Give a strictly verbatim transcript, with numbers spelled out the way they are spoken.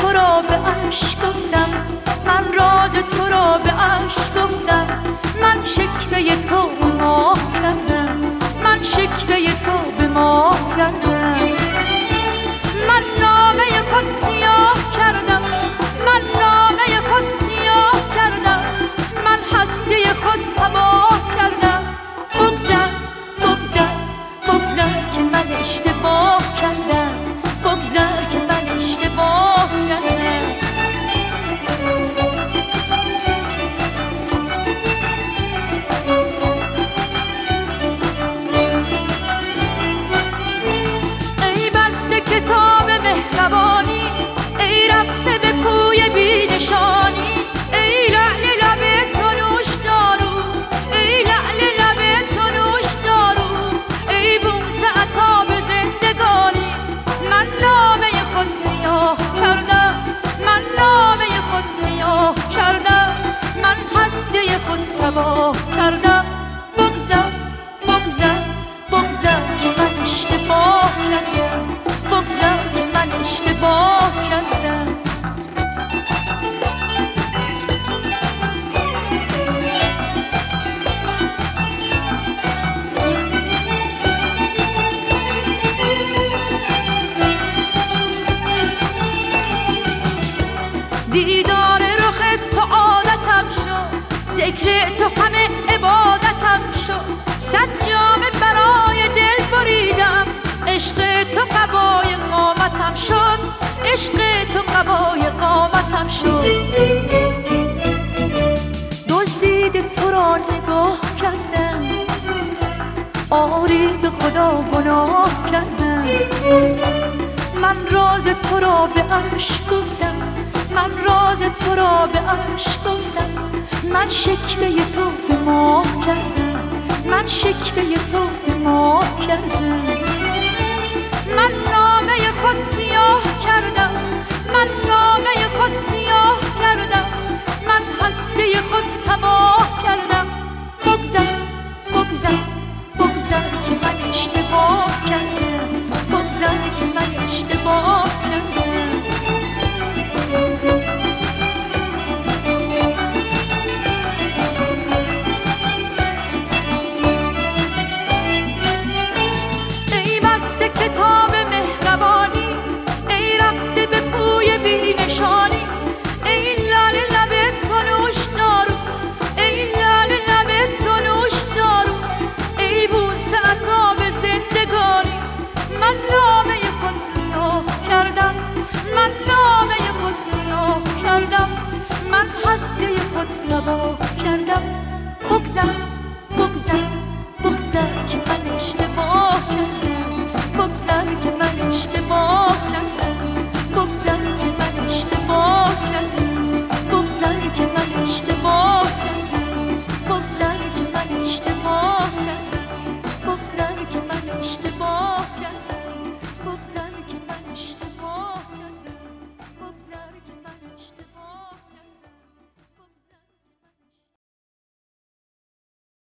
تو را به عشق گفتم، من راز تو را به عشق گفتم. من شکوه تو به ماه کردم، من شکوه تو به ماه کردم. من نامه خود سیاه کردم، من نامه خود سیاه کردم. من هستی خود تباه کردم. بگذر بگذر بگذر که من اشتباه کردم، بگذر که من اشتباه کردم. ای بسته کتاب مهربانی، ای رفته به کوی بی نشانی. ای لعل لب تو نوش دارو، ای لعل لب تو نوش دارو. ای بوسه عطا به زندگانی. من نامه خود سیاه کردم، من نامه خود سیاه کردم. من هستی خود تباه کردم. بگذر بگذر بگذر که من اشتباه کردم، بگذر که من اشتباه کردم. دیدار رخ تو عادتم شد، ذکر تو همه عبادتم شد. صد جامه برای دل بریدم، عشق تو قبای قامتم شد، عشق تو قبای قامتم شد. دزدید تو را نگاه کردم، آری به خدا گناه کردم. من راز تو را به عشق گفتم، من راز تو را به عشق گفتم. من شکوه تو به ماه کردم، من شکوه تو به ماه کردم. من نامه خود سیاه کردم، من نامه خود سیاه کردم. من هستی خود تباه